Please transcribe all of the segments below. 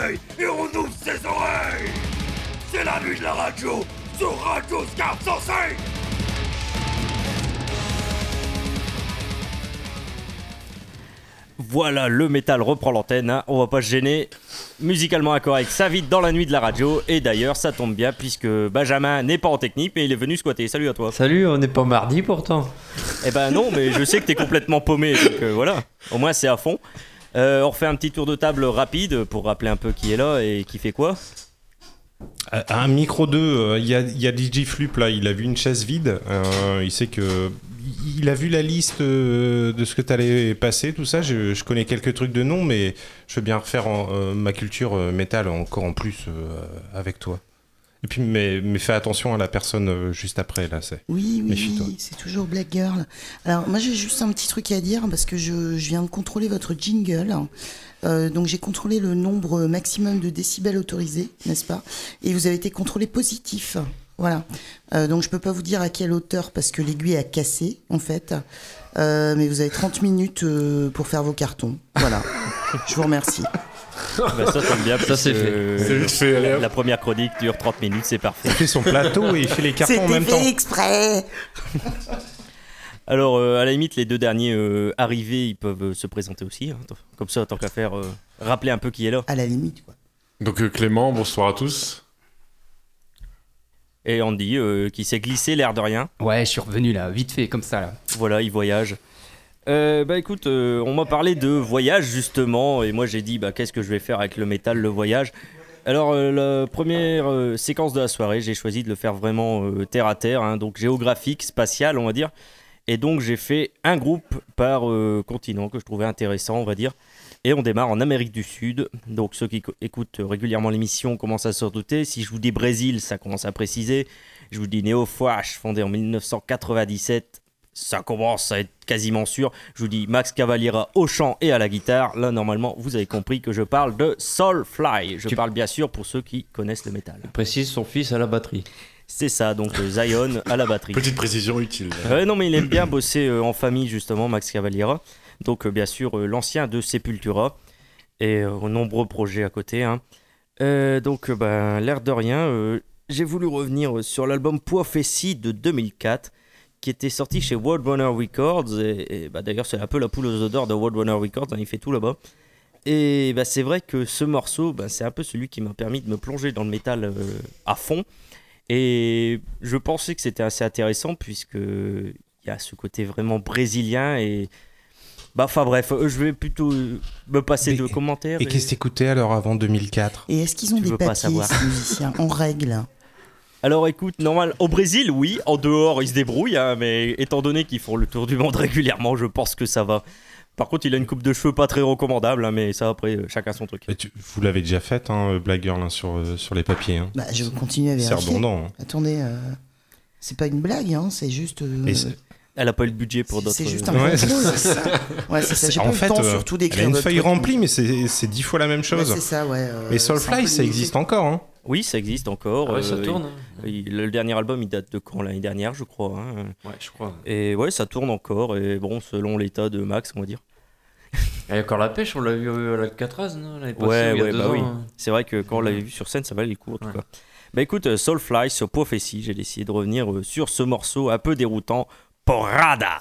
réveille et on ouvre ses oreilles. C'est la nuit de la radio sur Radio Scar 105. Voilà, le métal reprend l'antenne, hein. On va pas se gêner. Musicalement incorrect, ça vite dans la nuit de la radio. Et d'ailleurs, ça tombe bien puisque Benjamin n'est pas en technique, mais il est venu squatter. Salut à toi. Salut, on n'est pas mardi pourtant. Eh ben non, mais je sais que t'es complètement paumé, donc voilà. Au moins, c'est à fond. On refait un petit tour de table rapide pour rappeler un peu qui est là et qui fait quoi. Un micro 2, il y a DJ Flup là, il a vu une chaise vide, il sait que... Il a vu la liste de ce que tu allais passer, tout ça. Je connais quelques trucs de nom, mais je veux bien refaire ma culture métal encore en plus avec toi. Et puis, mais fais attention à la personne juste après, là. Oui, Méfie-toi. c'est toujours Black Girl. Alors, moi, j'ai juste un petit truc à dire, parce que je viens de contrôler votre jingle. Donc, j'ai contrôlé le nombre maximum de décibels autorisés, n'est-ce pas ? Et vous avez été contrôlé positif. Voilà. Donc, je peux pas vous dire à quelle hauteur, parce que l'aiguille a cassé, en fait. Mais vous avez 30 minutes pour faire vos cartons. Voilà. Je vous remercie. Bah ça tombe bien, ça c'est fait. La première chronique dure 30 minutes, c'est parfait. Il fait son plateau et il fait les cartons en même temps. C'était fait exprès. Alors, à la limite, les deux derniers arrivés, ils peuvent se présenter aussi. Hein. Comme ça, tant qu'à faire, rappeler un peu qui est là. À la limite, quoi. Donc Clément, bonsoir à tous. Et Andy, qui s'est glissé l'air de rien. Ouais, je suis revenu là, vite fait, comme ça là. Voilà, il voyage. Bah écoute, on m'a parlé de voyage justement, et moi j'ai dit qu'est-ce que je vais faire avec le métal, le voyage. Alors la première séquence de la soirée, j'ai choisi de le faire vraiment terre à terre, hein, donc géographique, spatial on va dire. Et donc j'ai fait un groupe par continent que je trouvais intéressant on va dire. Et on démarre en Amérique du Sud, donc ceux qui écoutent régulièrement l'émission commencent à se redouter. Si je vous dis Brésil, ça commence à préciser. Je vous dis Neofwash, fondé en 1997. Ça commence à être quasiment sûr. Je vous dis Max Cavalera au chant et à la guitare. Là, normalement, vous avez compris que je parle de Soulfly. Je parle bien sûr pour ceux qui connaissent le métal. Il précise son fils à la batterie. C'est ça, donc Zion à la batterie. Petite précision utile. Non, mais il aime bien bosser en famille, justement, Max Cavalera. Donc, bien sûr, l'ancien de Sepultura. Et nombreux projets à côté. Hein. Donc, l'air de rien, j'ai voulu revenir sur l'album Prophecy de 2004. Qui était sorti chez Roadrunner Records et d'ailleurs c'est un peu la poule aux œufs d'or de Roadrunner Records, il fait tout là-bas et c'est vrai que ce morceau c'est un peu celui qui m'a permis de me plonger dans le métal à fond et je pensais que c'était assez intéressant puisque il y a ce côté vraiment brésilien et enfin bref, je vais plutôt me passer de commentaires. Et qu'est-ce que t'écoutais alors avant 2004 ? Et est-ce qu'ils ont des papiers, ces musiciens, en règle ? Alors écoute, normal, au Brésil, oui, en dehors, ils se débrouillent, hein, mais étant donné qu'ils font le tour du monde régulièrement, je pense que ça va. Par contre, il a une coupe de cheveux pas très recommandable, hein, mais ça, après, chacun son truc. Vous l'avez déjà fait, hein, Black Girl, hein, sur les papiers. Hein. Je vais continuer à vérifier. C'est redondant. Hein. Attendez, c'est pas une blague, hein, c'est juste... Elle a pas eu le budget pour d'autres... C'est juste un contrôle, c'est ça. Ouais, c'est ça. J'ai pas eu le temps surtout d'écrire. Elle a une feuille remplie, mais c'est 10 fois la même chose. Ouais, c'est ça, ouais. Et Soulfly, ça existe encore, hein. Oui, ça existe encore. Ouais, ça tourne. Le dernier album, il date de quand ? L'année dernière, je crois. Hein. Ouais, je crois. Et ouais, ça tourne encore. Et bon, selon l'état de Max, on va dire. Il y a encore la pêche, on l'a vu à l'Alcatraz, non ? L'année passée, ouais, il y a 2 ans, oui. hein. C'est vrai que quand on l'avait vu sur scène, ça valait le coup, en tout cas. Écoute, Soulfly sur Prophecy, j'ai décidé de revenir sur ce morceau un peu déroutant, Porrada.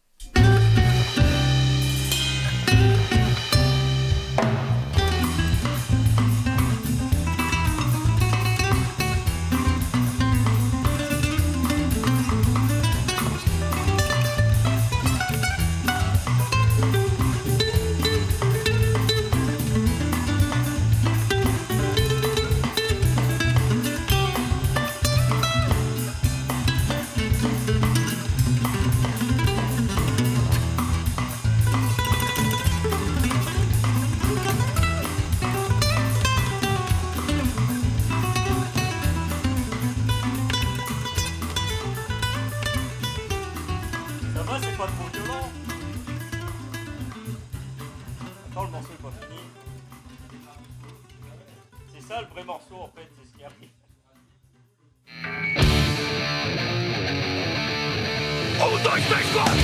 ça le vrai morceau en fait, c'est ce qui arrive. On doit se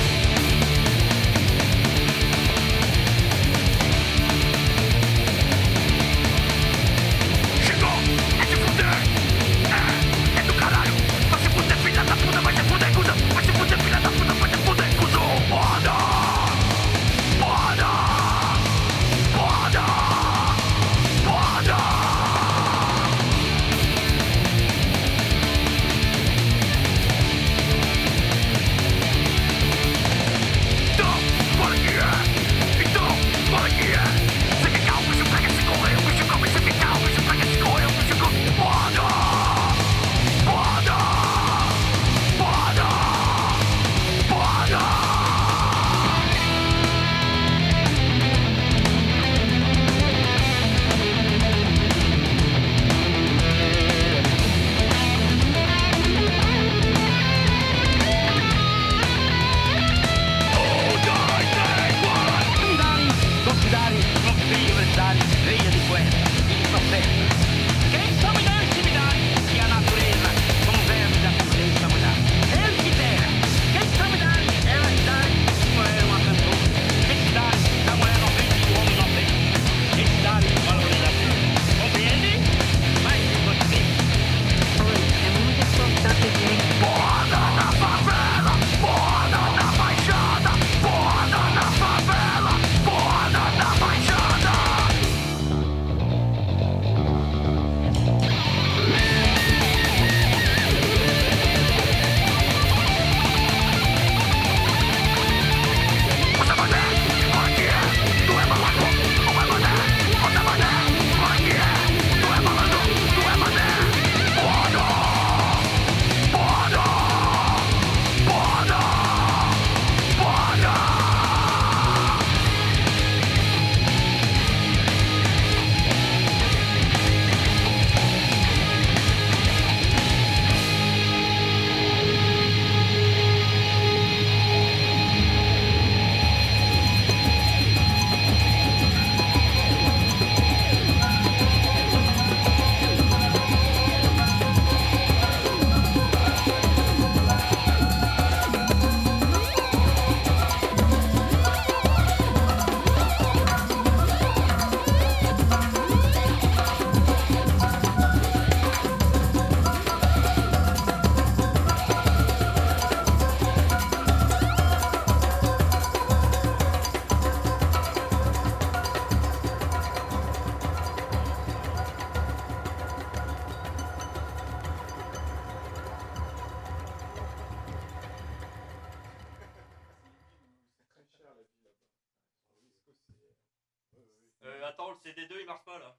Attends, le CD2 il marche pas là.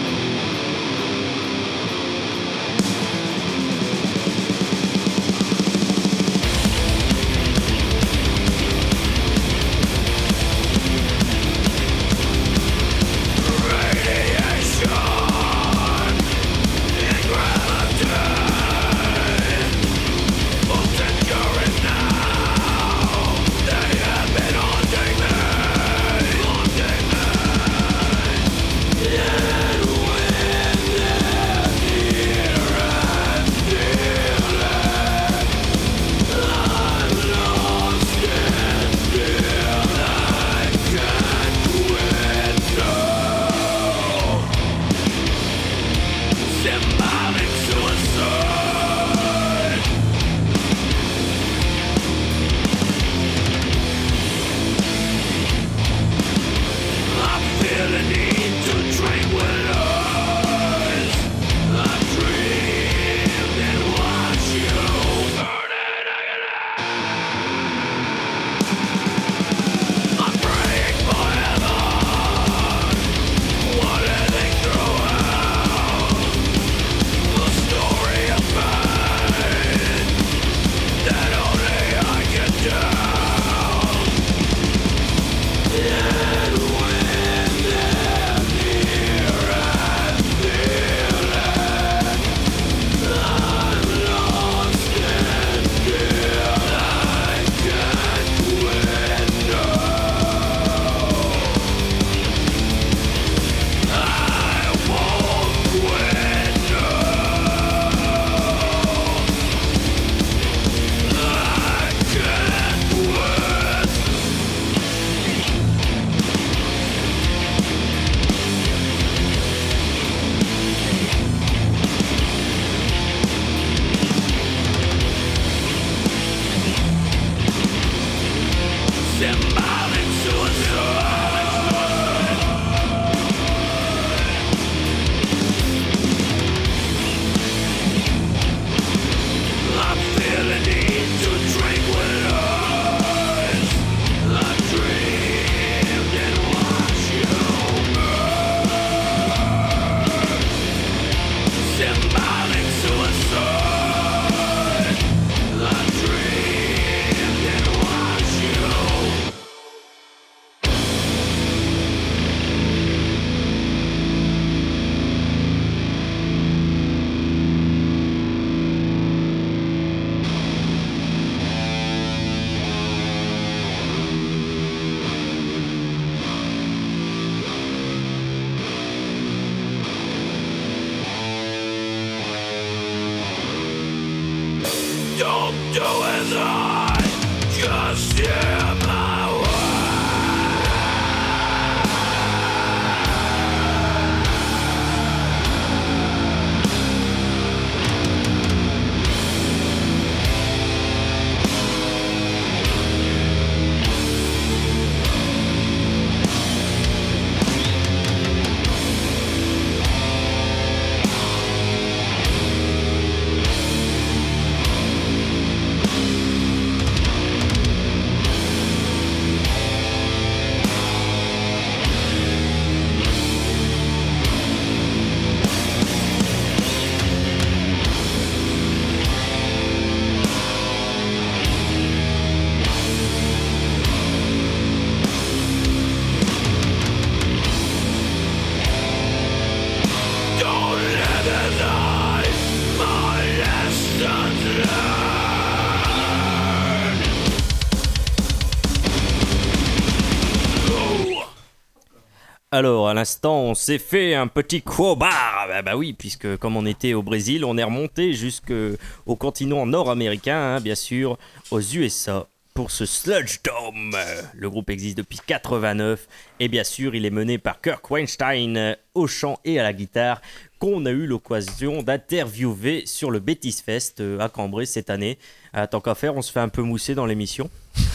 Alors, à l'instant, on s'est fait un petit crowbar. Bah oui, puisque comme on était au Brésil, on est remonté jusqu'au continent nord-américain, hein, bien sûr, aux USA, pour ce Sludge Dome. Le groupe existe depuis 89, et bien sûr, il est mené par Kirk Weinstein au chant et à la guitare, qu'on a eu l'occasion d'interviewer sur le Betis Fest à Cambrai cette année. Tant qu'à faire, on se fait un peu mousser dans l'émission.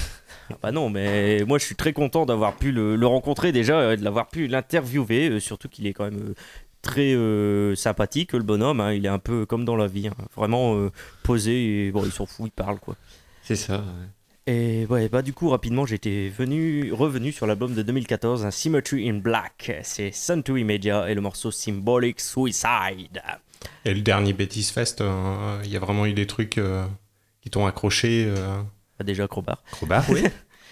Ah bah non, mais moi je suis très content d'avoir pu le rencontrer déjà, de l'avoir pu l'interviewer, surtout qu'il est quand même très sympathique, le bonhomme, hein, il est un peu comme dans la vie, hein, vraiment posé, et bon, il s'en fout, il parle quoi. C'est ça, ouais. Et ouais, bah du coup, rapidement, j'étais revenu sur l'album de 2014, un Symmetry in Black. C'est Century Media et le morceau Symbolic Suicide. Et le dernier Betis Fest, il y a vraiment eu des trucs qui t'ont accroché. Bah, déjà, Crowbar. Crowbar, oui.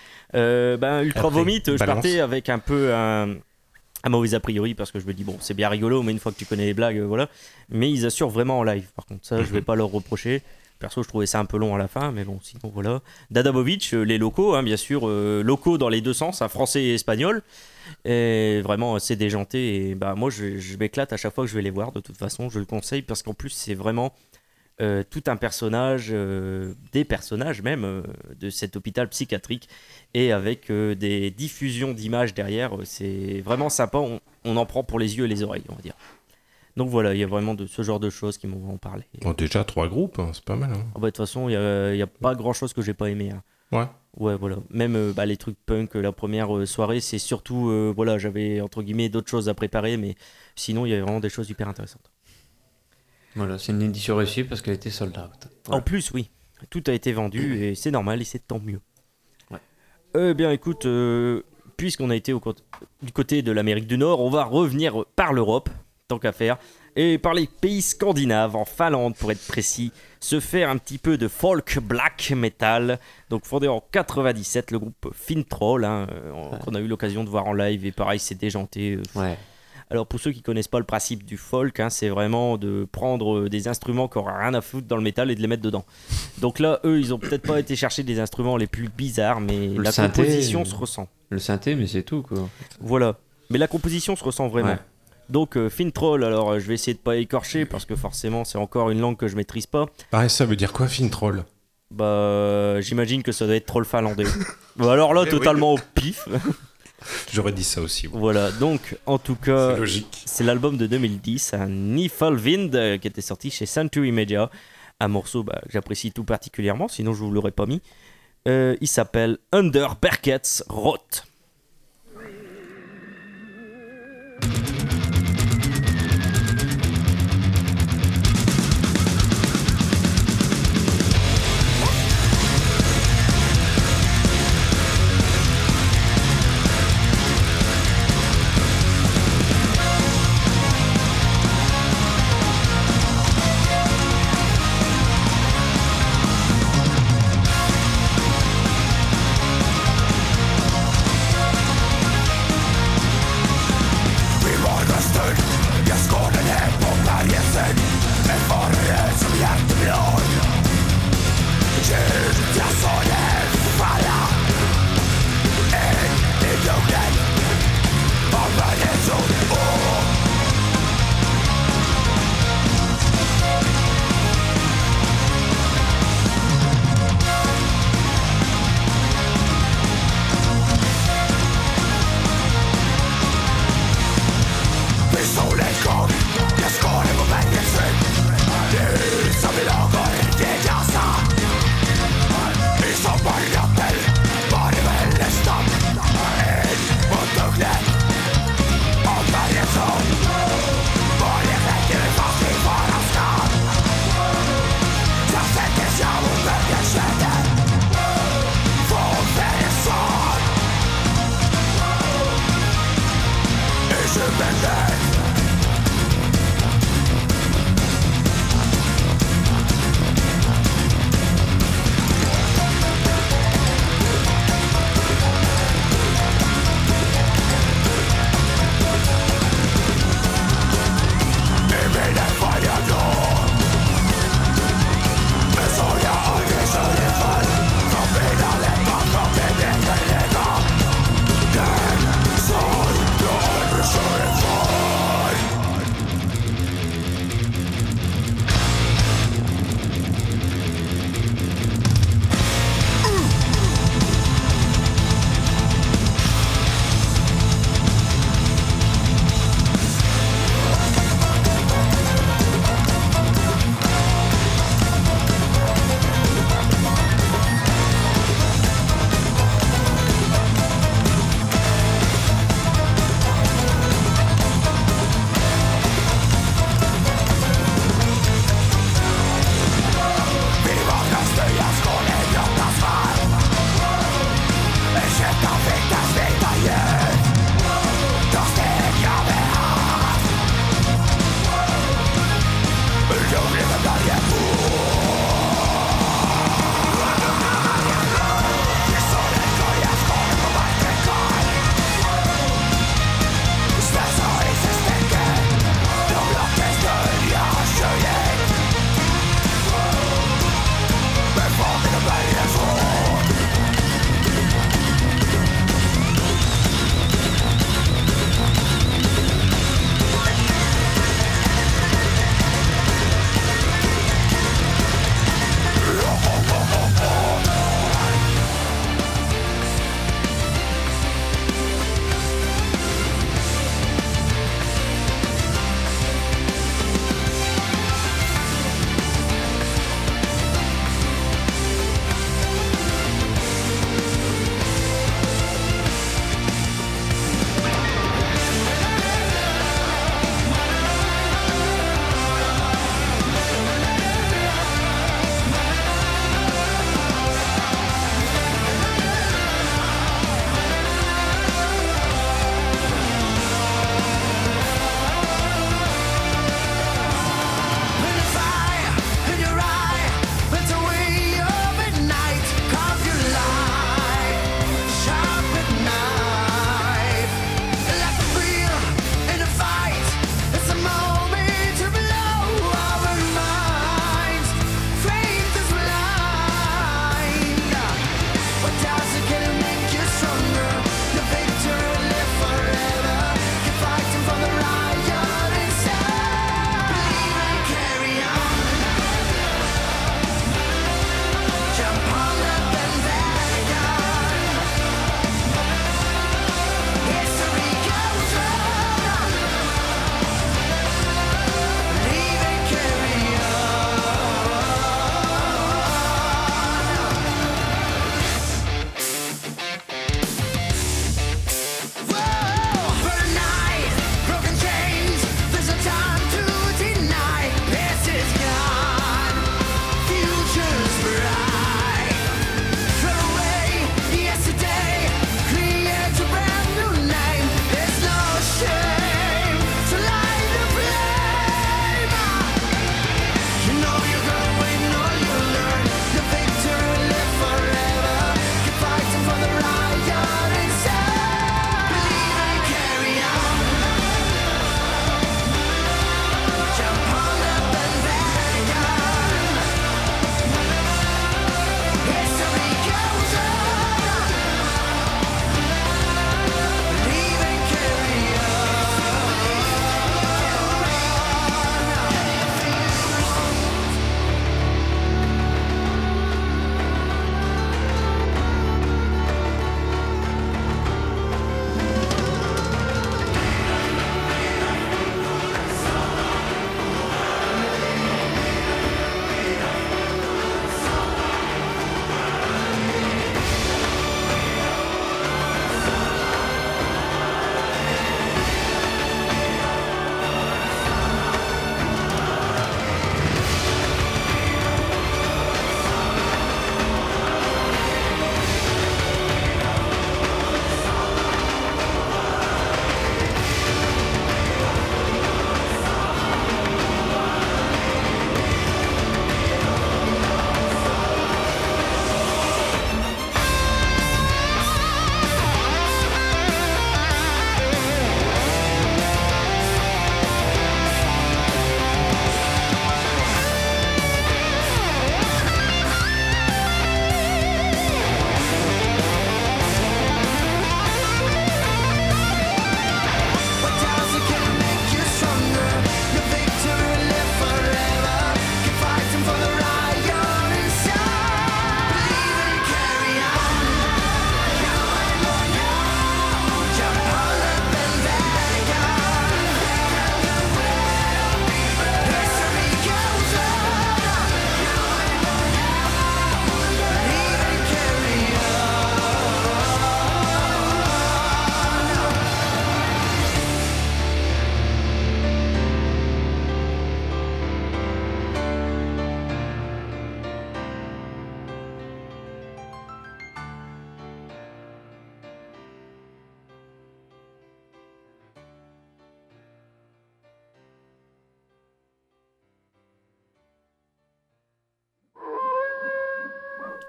Ultra Après, Vomit, je balance. partais avec un peu un mauvais a priori parce que je me dis, bon, c'est bien rigolo, mais une fois que tu connais les blagues, voilà. Mais ils assurent vraiment en live, par contre, ça, je vais pas leur reprocher. Perso, je trouvais ça un peu long à la fin, mais bon, sinon, voilà. Dadabovic, les locaux, hein, bien sûr, locaux dans les deux sens, français et espagnol. Et vraiment, c'est déjanté. Et bah, moi, je m'éclate à chaque fois que je vais les voir, de toute façon, je le conseille, parce qu'en plus, c'est vraiment tout un personnage, des personnages même, de cet hôpital psychiatrique, et avec des diffusions d'images derrière. C'est vraiment sympa, on en prend pour les yeux et les oreilles, on va dire. Donc voilà, il y a vraiment de ce genre de choses qui m'ont parlé. Bon, déjà 3 groupes, hein, c'est pas mal. Hein. Ah bah, de toute façon, il y a pas grand chose que j'ai pas aimé. Hein. Ouais. Ouais, voilà. Même les trucs punk, la première soirée, c'est surtout, voilà, j'avais entre guillemets d'autres choses à préparer, mais sinon, il y avait vraiment des choses hyper intéressantes. Voilà, c'est une édition réussie parce qu'elle était sold out. En plus, oui, tout a été vendu et c'est normal et c'est tant mieux. Ouais. Eh bien, écoute, puisqu'on a été du côté de l'Amérique du Nord, on va revenir par l'Europe, tant qu'à faire, et par les pays scandinaves, en Finlande pour être précis, se faire un petit peu de folk black metal. Donc fondé en 97, le groupe Fintroll, qu'on a eu l'occasion de voir en live, et pareil, c'est déjanté. Ouais. Alors pour ceux qui connaissent pas le principe du folk, c'est vraiment de prendre des instruments qui n'ont rien à foutre dans le métal et de les mettre dedans. Donc là, eux, ils ont peut-être pas été chercher des instruments les plus bizarres, mais la synthé, composition se ressent. Le synthé, mais c'est tout, quoi. Voilà, mais la composition se ressent vraiment. Ouais. Donc Fintroll, alors je vais essayer de pas écorcher parce que forcément c'est encore une langue que je maîtrise pas. Ah, ça veut dire quoi, Fintroll? Bah j'imagine que ça doit être troll finlandais. Bah alors là, totalement au pif. J'aurais dit ça aussi. Ouais. Voilà, donc en tout cas, C'est logique. c'est l'album de 2010, un Niflvind qui était sorti chez Century Media. Un morceau que j'apprécie tout particulièrement, sinon je vous l'aurais pas mis. Il s'appelle Under Berkets Rot.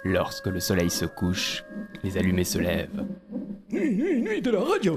Lorsque le soleil se couche, les allumés se lèvent. Nuit de la radio.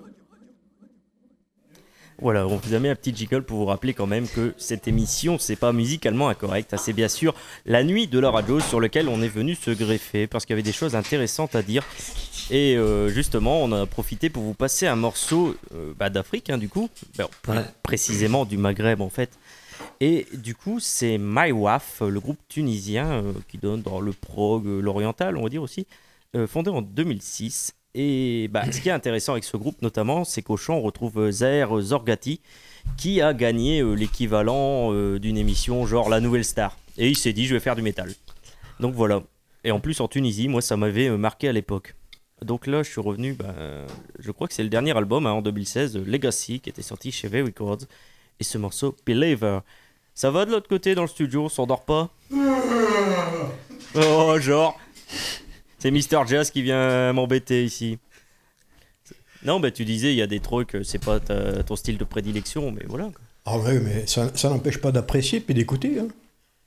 Voilà, on vous a mis un petit jingle pour vous rappeler quand même que cette émission, c'est pas musicalement incorrect, c'est bien sûr la nuit de la radio sur lequel on est venu se greffer parce qu'il y avait des choses intéressantes à dire. Et justement, on a profité pour vous passer un morceau d'Afrique, du coup, précisément du Maghreb en fait. Et du coup, c'est MyWaf, le groupe tunisien qui donne dans le prog, l'oriental, on va dire aussi, fondé en 2006. Et ce qui est intéressant avec ce groupe notamment, c'est qu'au chant on retrouve Zahir Zorgati qui a gagné l'équivalent d'une émission genre La Nouvelle Star. Et il s'est dit je vais faire du métal. Donc voilà. Et en plus en Tunisie, moi ça m'avait marqué à l'époque. Donc là je suis revenu, je crois que c'est le dernier album en 2016, Legacy, qui était sorti chez V Records. Et ce morceau, Believer. Ça va de l'autre côté dans le studio, on s'endort pas? Oh genre... C'est Mister Jazz qui vient m'embêter ici. Non, tu disais, il y a des trucs, c'est pas ton style de prédilection, mais voilà. Ah ouais, mais ça n'empêche pas d'apprécier puis d'écouter. Hein.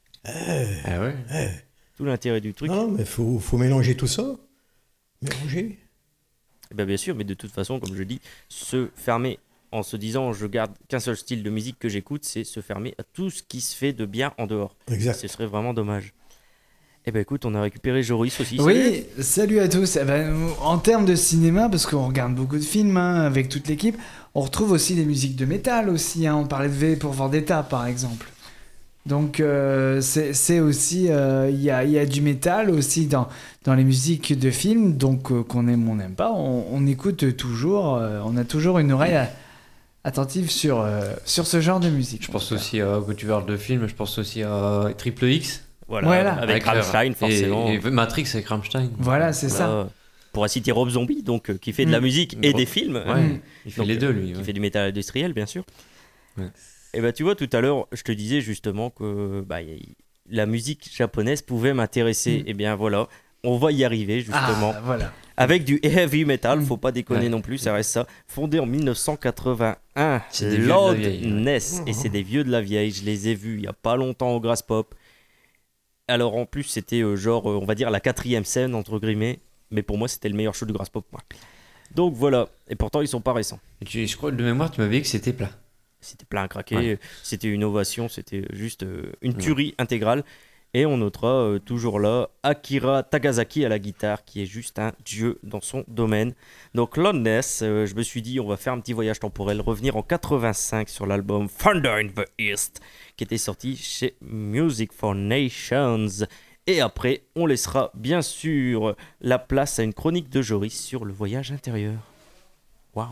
Ah ouais. Tout l'intérêt du truc. Non, mais faut mélanger tout ça. Mélanger. Bien sûr, mais de toute façon, comme je dis, se fermer en se disant je garde qu'un seul style de musique que j'écoute, c'est se fermer à tout ce qui se fait de bien en dehors. Exact. Ce serait vraiment dommage. Écoute, on a récupéré Joris aussi. Oui, salut à tous. En termes de cinéma, parce qu'on regarde beaucoup de films avec toute l'équipe, on retrouve aussi des musiques de métal aussi. On parlait de V pour Vendetta par exemple. Donc c'est aussi, il y a du métal aussi dans les musiques de films, donc qu'on aime ou on n'aime pas, on écoute toujours, on a toujours une oreille attentive sur ce genre de musique. Je pense aussi à, quand tu parles de films, je pense aussi à Triple X. Voilà. Avec Rammstein forcément. Et Matrix avec Rammstein. Voilà, c'est ça. Pour citer Rob Zombie, donc, qui fait de la musique et des films. Ouais, il fait les deux, lui. Qui fait du métal industriel, bien sûr. Ouais. Et tu vois, tout à l'heure, je te disais justement que la musique japonaise pouvait m'intéresser. Et bien voilà, on va y arriver justement. Ah, voilà. Avec du heavy metal, faut pas déconner non plus, ça reste ça. Fondé en 1981, c'est Loudness, et c'est des vieux de la vieille. Je les ai vus il y a pas longtemps au Grass Pop. Alors en plus c'était on va dire la 4e scène entre guillemets, mais pour moi c'était le meilleur show du Grass Pop. Donc voilà, et pourtant ils sont pas récents. Je crois de mémoire tu m'avais dit que c'était plat. C'était plein à craquer, c'était une ovation, c'était juste une tuerie intégrale. Et on notera toujours là Akira Takasaki à la guitare, qui est juste un dieu dans son domaine. Donc Loudness, je me suis dit on va faire un petit voyage temporel, revenir en 85 sur l'album Thunder in the East, qui était sorti chez Music for Nations. Et après, on laissera bien sûr la place à une chronique de Joris sur le voyage intérieur. Waouh.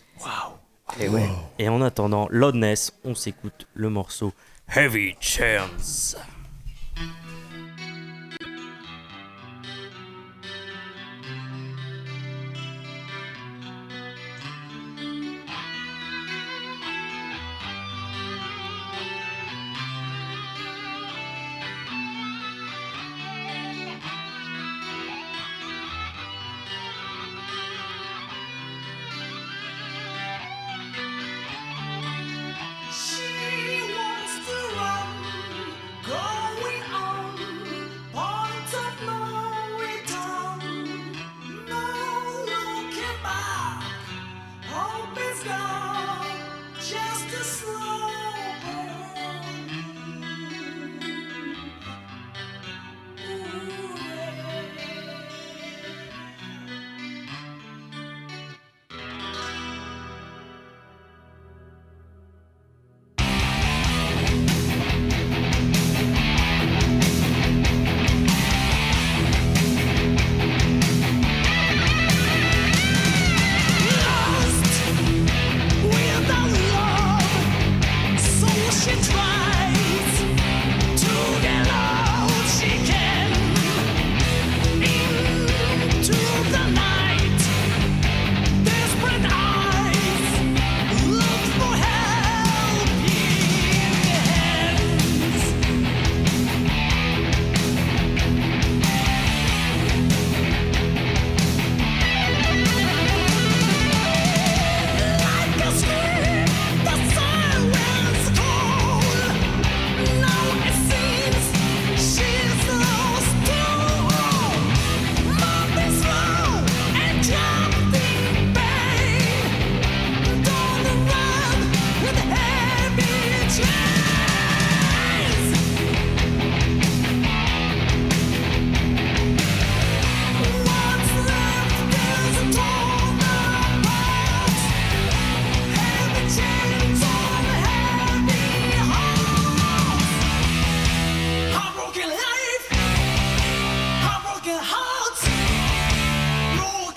Et ouais. Et en attendant Loudness, on s'écoute le morceau Heavy Chance. She wants to run, go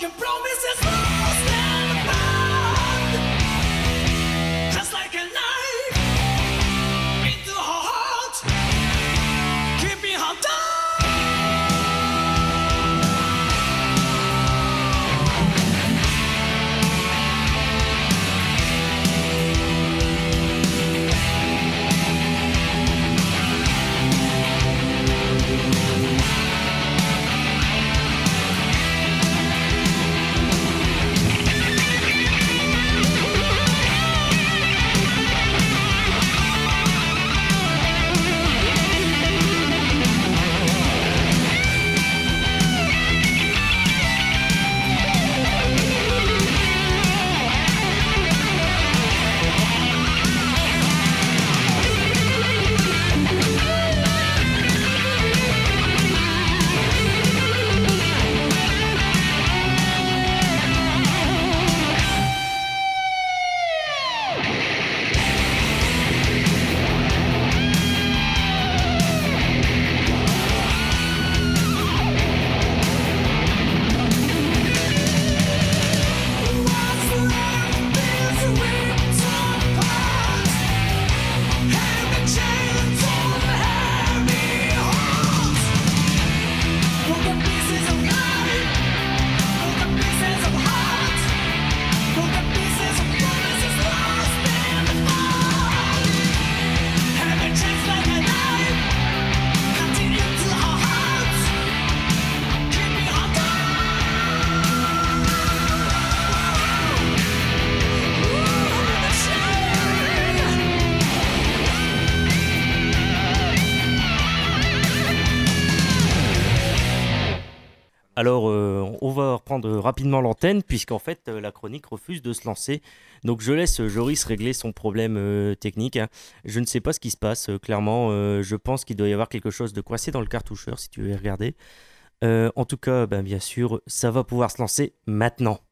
Alors, on va reprendre rapidement l'antenne, puisqu'en fait, la chronique refuse de se lancer. Donc, je laisse Joris régler son problème technique. Hein. Je ne sais pas ce qui se passe, clairement. Je pense qu'il doit y avoir quelque chose de coincé dans le cartoucheur, si tu veux y regarder. En tout cas, bien sûr, ça va pouvoir se lancer maintenant.